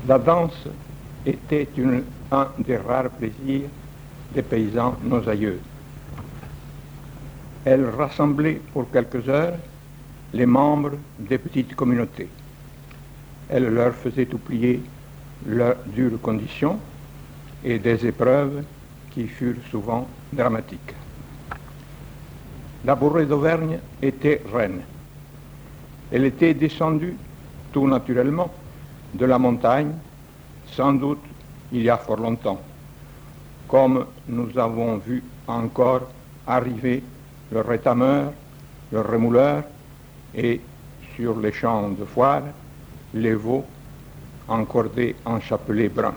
La danse était un des rares plaisirs des paysans nos aïeux. Elle rassemblait pour quelques heures les membres des petites communautés. Elle leur faisait oublier leurs dures conditions et des épreuves qui furent souvent dramatiques. La bourrée d'Auvergne était reine. Elle était descendue tout naturellement de la montagne, sans doute il y a fort longtemps, comme nous avons vu encore arriver le rétameur, le remouleur et sur les champs de foire, les veaux encordés en chapelet brun.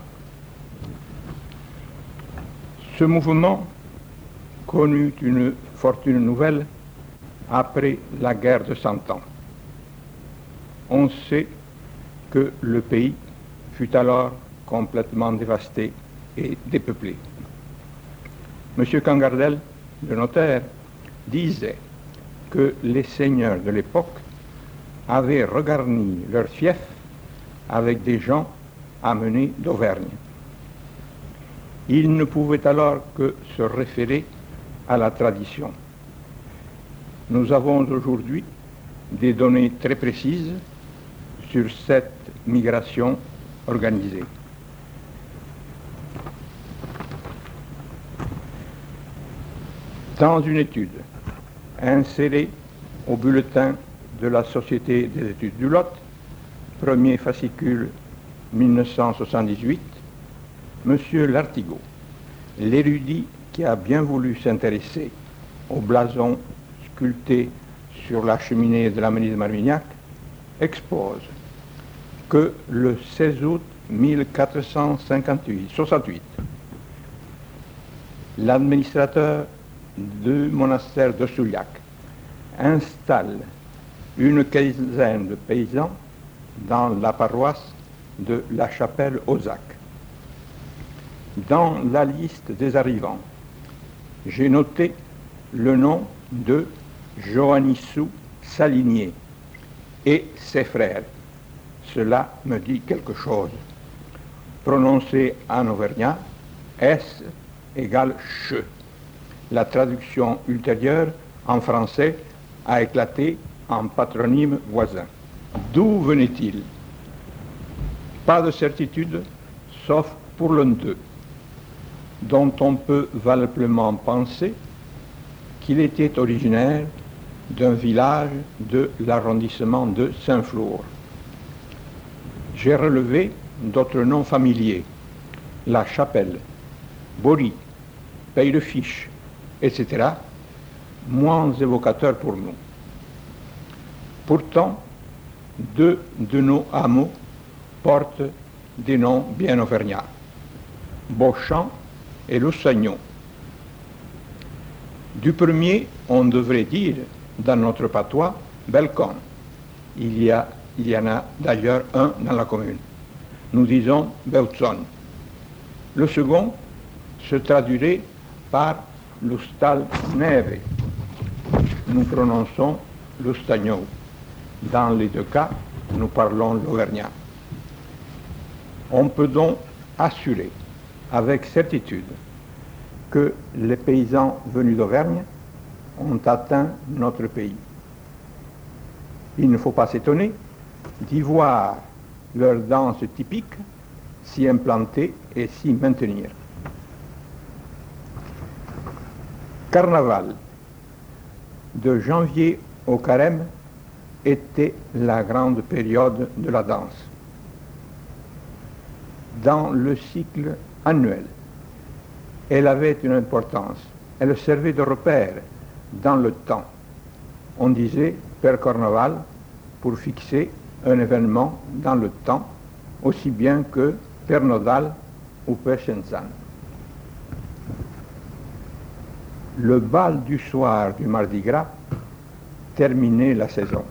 Ce mouvement connut une fortune nouvelle après la guerre de 100 ans. On sait que le pays fut alors complètement dévasté et dépeuplé. M. Cangardel, le notaire, disait que les seigneurs de l'époque avaient regarni leur fief avec des gens amenés d'Auvergne. Ils ne pouvaient alors que se référer à la tradition. Nous avons aujourd'hui des données très précises sur cette migration organisée. Dans une étude insérée au bulletin de la Société des études du Lot, premier fascicule 1978, M. Lartigot, l'érudit qui a bien voulu s'intéresser au blason sculpté sur la cheminée de la mairie de Marmignac, expose que le 16 août 1468, l'administrateur du monastère de Souillac installe une quinzaine de paysans dans la paroisse de la Chapelle-aux-Acs. Dans la liste des arrivants, j'ai noté le nom de Joannissou Salinier et ses frères. Cela me dit quelque chose. Prononcé en auvergnat, S égale che. La traduction ultérieure en français a éclaté en patronyme voisin. D'où venait-il? Pas de certitude, sauf pour l'un d'eux, dont on peut valablement penser qu'il était originaire d'un village de l'arrondissement de Saint-Flour. J'ai relevé d'autres noms familiers, La Chapelle, Bory, Pays-de-Fiche, etc., moins évocateurs pour nous. Pourtant, deux de nos hameaux portent des noms bien auvergnats, Beauchamp et Loussagnon. Du premier, on devrait dire, dans notre patois, Belcon. Il y en a d'ailleurs un dans la commune. Nous disons Belzon. Le second se traduirait par Lustal Neve. Nous prononçons Lustagno. Dans les deux cas, nous parlons l'auvergnat. On peut donc assurer avec certitude que les paysans venus d'Auvergne ont atteint notre pays. Il ne faut pas s'étonner d'y voir leur danse typique s'y implanter et s'y maintenir. Carnaval, de janvier au carême, était la grande période de la danse. Dans le cycle annuel, elle avait une importance. Elle servait de repère dans le temps. On disait per carnaval pour fixer un événement dans le temps, aussi bien que per nodal ou per Shenzan. Le bal du soir du Mardi Gras terminait la saison.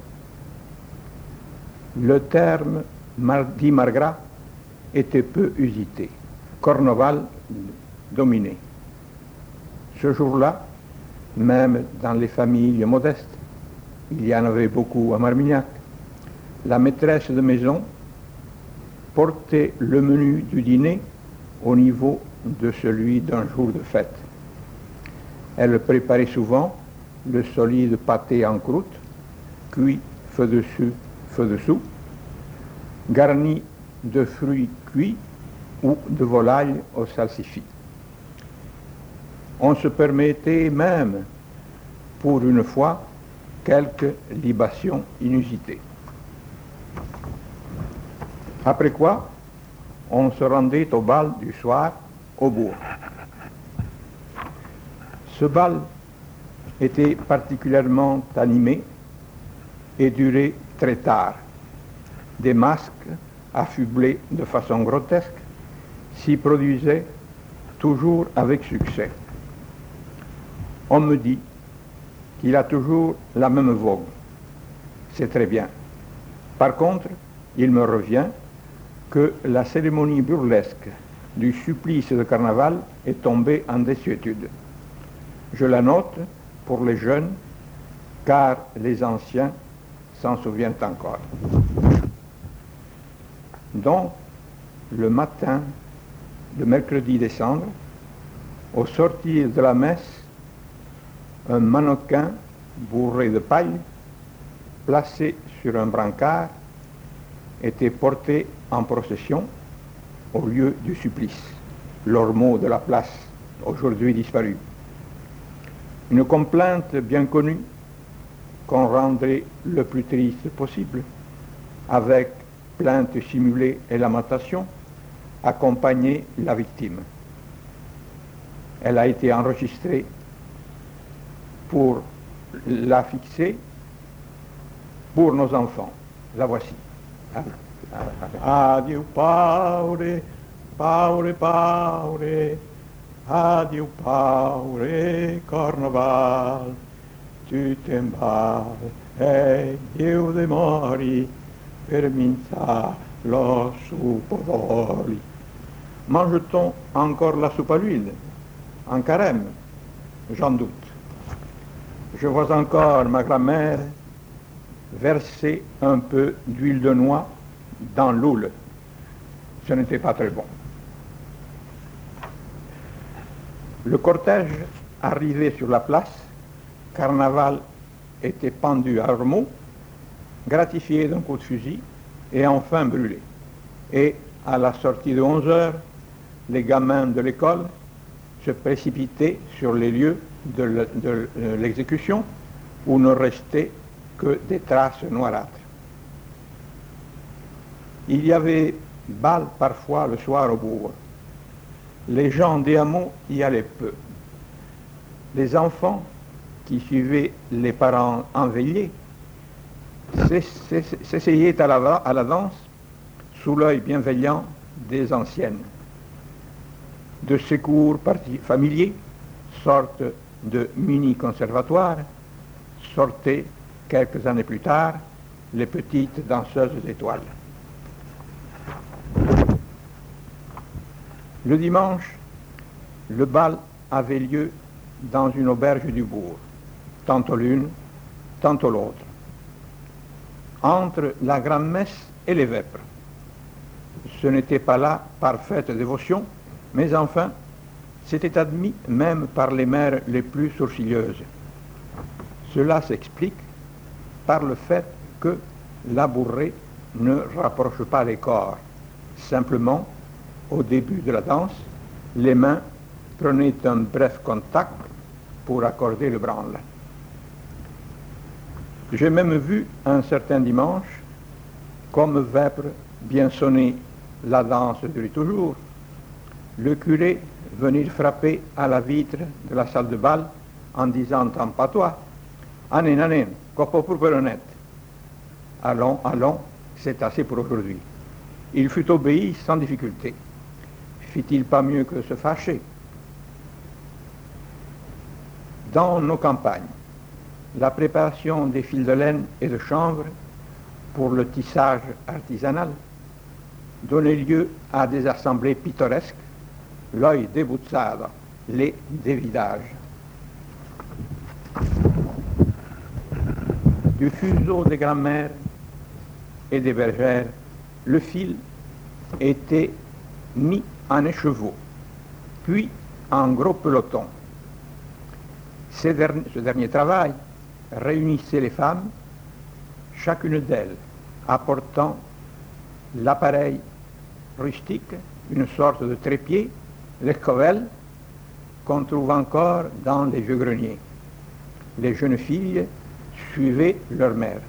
Le terme Mardi Margras était peu usité. Cornoval dominait. Ce jour-là, même dans les familles modestes, il y en avait beaucoup à Marmignac, la maîtresse de maison portait le menu du dîner au niveau de celui d'un jour de fête. Elle préparait souvent le solide pâté en croûte, cuit feu dessus, feu dessous, garni de fruits cuits ou de volaille au salsifis. On se permettait même, pour une fois, quelques libations inusitées. Après quoi, on se rendait au bal du soir au bourg. Ce bal était particulièrement animé et durait très tard. Des masques affublés de façon grotesque s'y produisaient toujours avec succès. On me dit qu'il a toujours la même vogue. C'est très bien. Par contre, il me revient que la cérémonie burlesque du supplice de carnaval est tombée en désuétude. Je la note pour les jeunes, car les anciens s'en souviennent encore. Donc, le matin de mercredi décembre, au sortir de la messe, un mannequin bourré de paille, placé sur un brancard, était porté en procession au lieu du supplice, l'ormeau de la place, aujourd'hui disparu. Une complainte bien connue qu'on rendrait le plus triste possible, avec plainte simulée et lamentation, accompagnait la victime. Elle a été enregistrée pour la fixer pour nos enfants. La voici. Adieu paure, paure, paure, adieu paure, carnaval, tu t'emballes e Dio de mori per minza lo supodoli. Mange-t-on encore la soupe à l'huile, en carême? J'en doute. Je vois encore ma grand-mère verser un peu d'huile de noix dans l'oule. Ce n'était pas très bon. Le cortège arrivait sur la place, Carnaval était pendu à Ormeau, gratifié d'un coup de fusil et enfin brûlé. Et à la sortie de 11 heures, les gamins de l'école se précipitaient sur les lieux de l'exécution où ne restaient que des traces noirâtres. Il y avait bal parfois le soir au bourg. Les gens des hameaux y allaient peu. Les enfants qui suivaient les parents enveillés s'essayaient à la danse sous l'œil bienveillant des anciennes. De ces cours familiers, sorte de mini-conservatoire, sortaient quelques années plus tard les petites danseuses étoiles. Le dimanche, le bal avait lieu dans une auberge du bourg, tantôt l'une, tantôt l'autre, entre la grand-messe et les vêpres. Ce n'était pas là parfaite dévotion, mais enfin, c'était admis même par les mères les plus sourcilleuses. Cela s'explique par le fait que la bourrée ne rapproche pas les corps. Simplement, au début de la danse, les mains prenaient un bref contact pour accorder le branle. J'ai même vu un certain dimanche, comme vêpres bien sonné, la danse durait toujours, le curé venir frapper à la vitre de la salle de bal en disant en patois « Anen, anen, copo pour peronette ». « Allons, allons, c'est assez pour aujourd'hui ». Il fut obéi sans difficulté. Fit-il pas mieux que se fâcher? Dans nos campagnes, la préparation des fils de laine et de chanvre pour le tissage artisanal donnait lieu à des assemblées pittoresques, l'œil débuzzado, les dévidages. Du fuseau des grands-mères et des bergères, le fil étaient mis en écheveau, puis en gros peloton. Ce dernier travail réunissait les femmes, chacune d'elles apportant l'appareil rustique, une sorte de trépied, l'escovelle, qu'on trouve encore dans les vieux greniers. Les jeunes filles suivaient leur mère.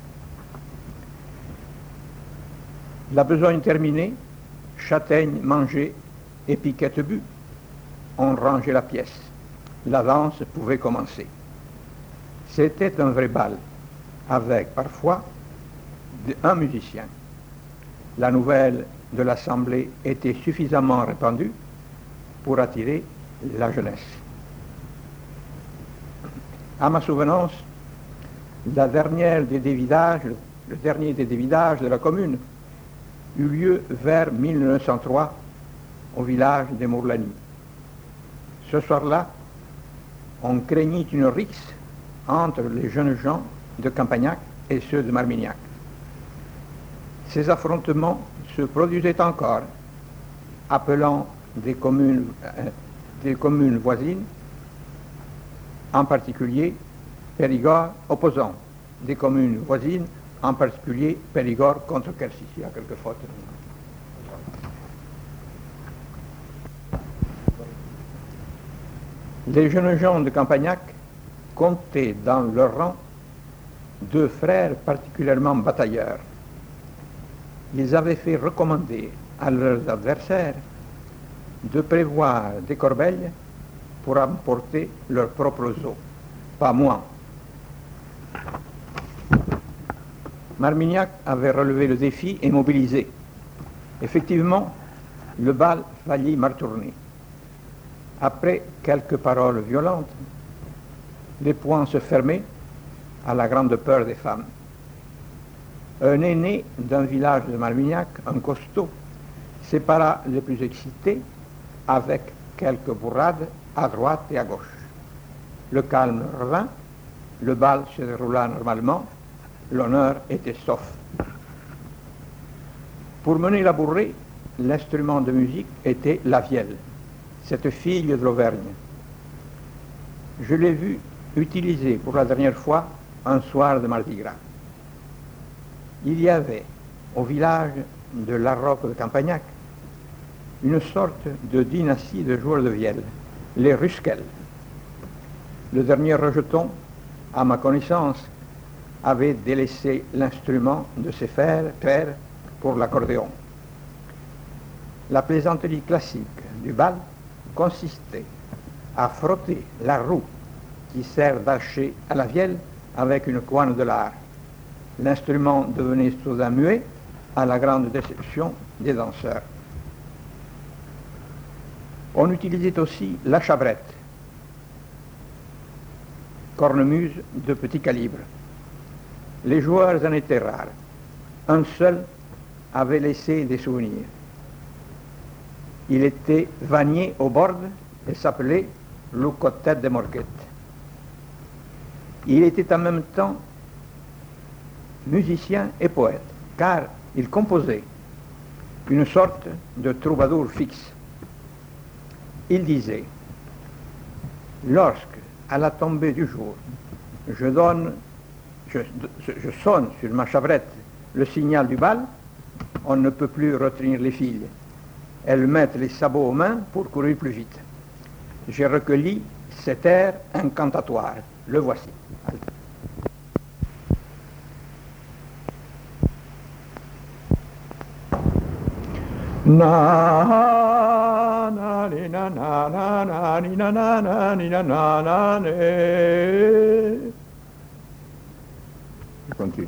La besogne terminée, Châtaigne mangeait et Piquette but. On rangeait la pièce. La danse pouvait commencer. C'était un vrai bal, avec parfois un musicien. La nouvelle de l'Assemblée était suffisamment répandue pour attirer la jeunesse. À ma souvenance, le dernier des dévidages de la commune eut lieu vers 1903 au village de Mourlani. Ce soir-là, on craignit une rixe entre les jeunes gens de Campagnac et ceux de Marmignac. Ces affrontements se produisaient encore, appelant des communes voisines, en particulier Périgord, opposant des communes voisines, en particulier Périgord contre Quercy. Il y a quelques fautes. Les jeunes gens de Campagnac comptaient dans leur rang 2 frères particulièrement batailleurs. Ils avaient fait recommander à leurs adversaires de prévoir des corbeilles pour emporter leurs propres os, pas moins. Marmignac avait relevé le défi et mobilisé. Effectivement, le bal faillit mal tourner. Après quelques paroles violentes, les poings se fermaient à la grande peur des femmes. Un aîné d'un village de Marmignac, un costaud, sépara les plus excités avec quelques bourrades à droite et à gauche. Le calme revint, le bal se déroula normalement, l'honneur était sauf. Pour mener la bourrée, l'instrument de musique était la vielle, cette fille de l'Auvergne. Je l'ai vue utiliser pour la dernière fois un soir de Mardi Gras. Il y avait au village de La Roque de Campagnac une sorte de dynastie de joueurs de vielle, les Rusquels. Le dernier rejeton, à ma connaissance, avait délaissé l'instrument de ses pères pour l'accordéon. La plaisanterie classique du bal consistait à frotter la roue qui sert d'archet à la vielle avec une couenne de lard. L'instrument devenait soudain muet à la grande déception des danseurs. On utilisait aussi la chabrette, cornemuse de petit calibre. Les joueurs en étaient rares. Un seul avait laissé des souvenirs. Il était vannier au bord et s'appelait Loucotet de Morquette. Il était en même temps musicien et poète, car il composait une sorte de troubadour fixe. Il disait: lorsque, à la tombée du jour, je sonne sur ma chabrette le signal du bal, on ne peut plus retenir les filles. Elles mettent les sabots aux mains pour courir plus vite. J'ai recueilli cet air incantatoire. Le voici. Na na ni na na na na ni na na na ni na na na ne. Je continue.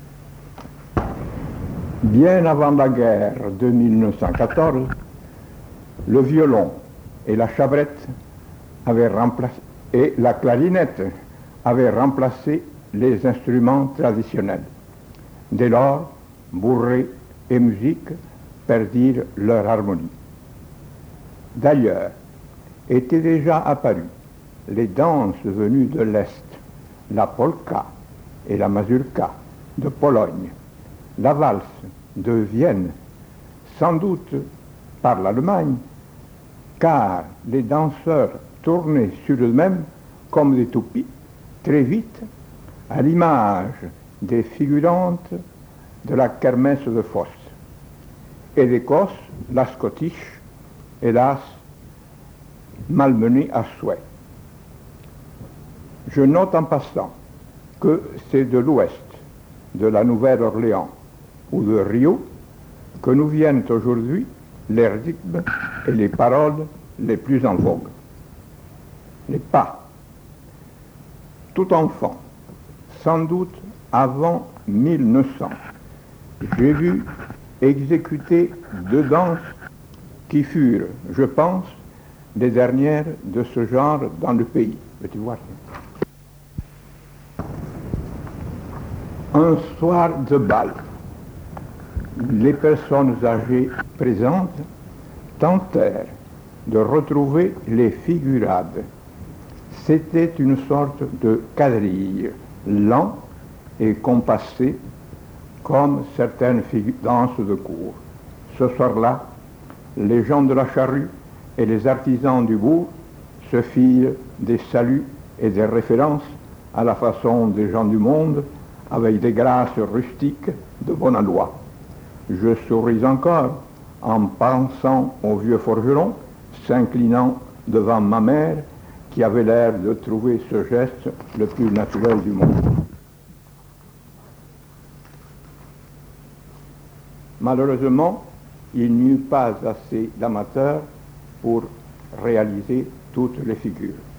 Bien avant la guerre de 1914, le violon et la chabrette avaient remplacé, et la clarinette avaient remplacé les instruments traditionnels. Dès lors, bourrée et musique perdirent leur harmonie. D'ailleurs, étaient déjà apparues les danses venues de l'Est, la polka et la mazurka de Pologne, la valse de Vienne, sans doute par l'Allemagne, car les danseurs tournaient sur eux-mêmes comme des toupies, très vite, à l'image des figurantes de la kermesse de Fosse. Et d'Écosse, la Scottish, hélas, malmenée à souhait. Je note en passant que c'est de l'ouest, de la Nouvelle-Orléans ou de Rio, que nous viennent aujourd'hui les rythmes et les paroles les plus en vogue. Les pas. Tout enfant, sans doute avant 1900, j'ai vu exécuter deux danses qui furent, je pense, les dernières de ce genre dans le pays. Veux-tu voir? Un soir de bal, les personnes âgées présentes tentèrent de retrouver les figurades. C'était une sorte de quadrille, lent et compassé, comme certaines danses de cour. Ce soir-là, les gens de la charrue et les artisans du bourg se firent des saluts et des références à la façon des gens du monde, avec des grâces rustiques de bon aloi. Je souris encore en pensant au vieux forgeron s'inclinant devant ma mère qui avait l'air de trouver ce geste le plus naturel du monde. Malheureusement, il n'y eut pas assez d'amateurs pour réaliser toutes les figures.